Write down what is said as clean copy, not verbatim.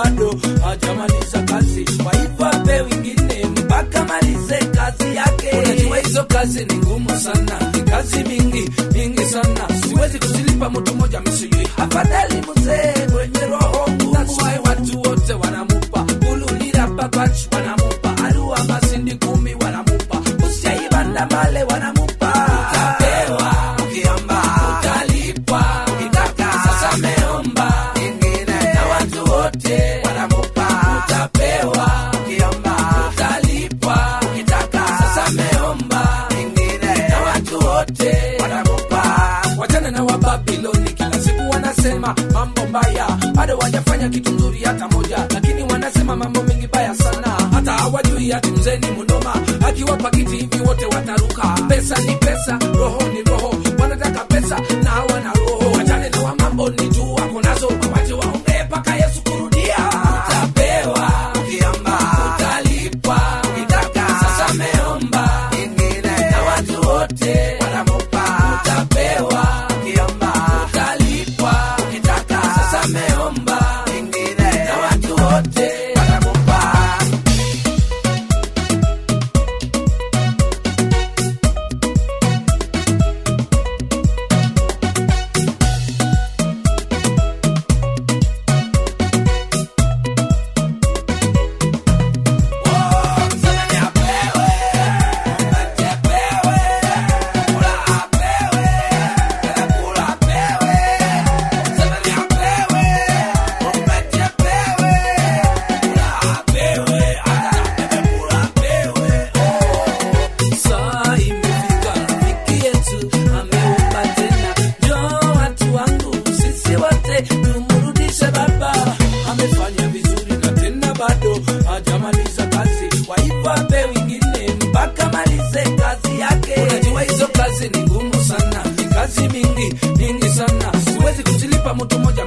bado hajamaliza kazi, kwa hivyo ape wengine mpaka malize kazi yake. Unajua hizo kazi ni ngumu sana, ni kazi mingi sana, siwezi kuzilipa mtu mmoja msijui. Afadhali mzee mwenye roho ngumu. That's why watu wote wanamupa ululira babach, wanamupa arua masindi 10 wanamupa usiaibanda male wanamupa. Utapewa ukiomba, utalipwa ukitaka. Sasa meomba ingine na watu wote wanamupa. Utapewa ukiomba, utalipwa ukitaka. Sasa meomba ingine na watu wote wanamupa. Wachana na Wababiloni, kila siku wanasema mambo mbaya, bado wajafanya kitu nzuri hata moja, lakini wanasema mambo mengi baya sana. Hata hawajui ati mzee ni mnoma, akiwapa kiti hivi wote wataruka. Pesa ni pesa, roho ni roho, wanataka pesa na hawana roho. Wachane na wa mambo ni juu wako nazo, wache waongee paka Yesu kurudia. Utapewa ukiomba, utalipwa ukitaka. Sasa meomba ingine na watu wote wanamupa. Utapewa ukiomba, utalipwa ukitaka. Sasa meomba ingine na watu wote wanamupa. Hajamaliza kazi, kwa hivyo ape wengine mpaka malize kazi yake. Unajua hizo kazi ni ngumu sana, ni kazi mingi sana, siwezi kuzilipa mtu mmoja